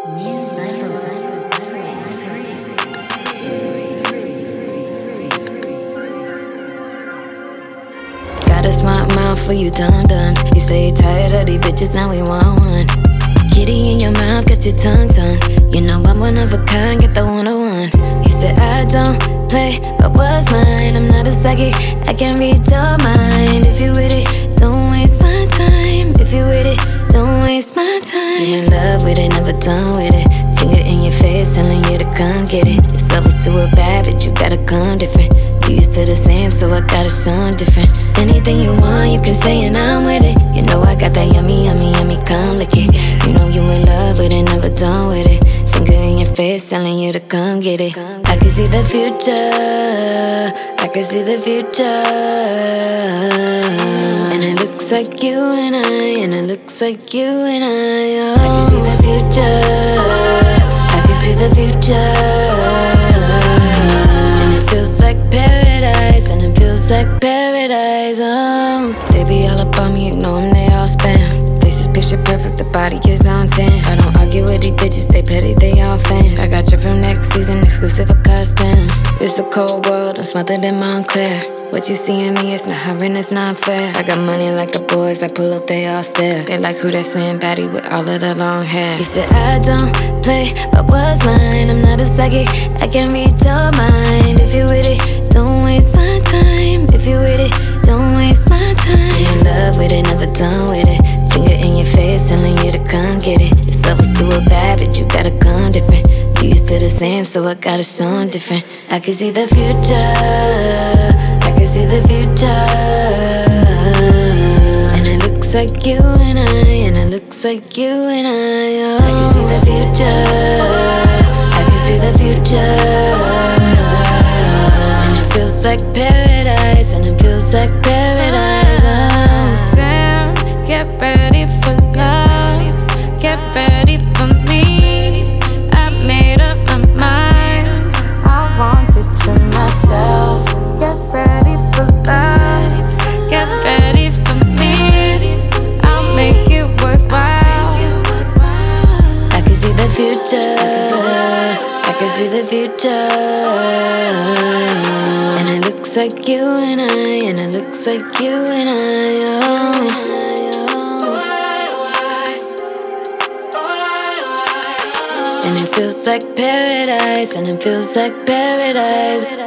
New level. Got a smart mouth for you dum-dums. You say you're tired of these bitches, now we want one. Kitty in your mouth, got your tongue. You know I'm one of a kind, get the one-on-one. He said I don't play, but what's mine? I'm not a psychic, I can read your mind. If you with it, don't waste my time. If you with it, don't waste my time. You in love with it, never done with it. Finger in your face, telling you to come get it. This level's too bad, but you gotta come different. You used to the same, so I gotta show 'em different. Anything you want, you can say and I'm with it. You know I got that yummy, come lick it. You know you in love with it, never done with it. Finger in your face, telling you to come get it. I can see the future, I can see the future. And it looks like you and it looks like you and I. Oh. I can see the future, I can see the future. And it feels like paradise, and it feels like paradise. Oh, they be all up on me, ignore them, they all spam. Faces picture perfect, the body is on 10. I don't argue with these bitches, they petty, they all fans. I got you from next season, exclusive for custom. It's a cold world, I'm smothered in Montclair. What you see in me, it's not hovering, it's not fair. I got money like the boys, I pull up, they all stare. They like who that slim baddie with all of the long hair. He said I don't play, but what's mine? I'm not a psychic, I can read your mind. If you with it, don't waste my time. If you with it, don't waste my time. You in love with it, never done with it. Finger in your face, telling you to come get it. This level's too bad, but you gotta come different. You used to the same, so I gotta show 'em different. I can see the future, I can see the future. And it looks like you and it looks like you and I. Oh. I can see the future, I can see the future. And it feels like paradise, and it feels like paradise. Oh. Damn, get ready for love, get ready for me. I made up my mind, I want it to myself. Get ready for love, get ready for me. I'll make it worthwhile. I can see the future, I can see the future. And it looks like you and it looks like you and I. Oh. And it feels like paradise, and it feels like paradise.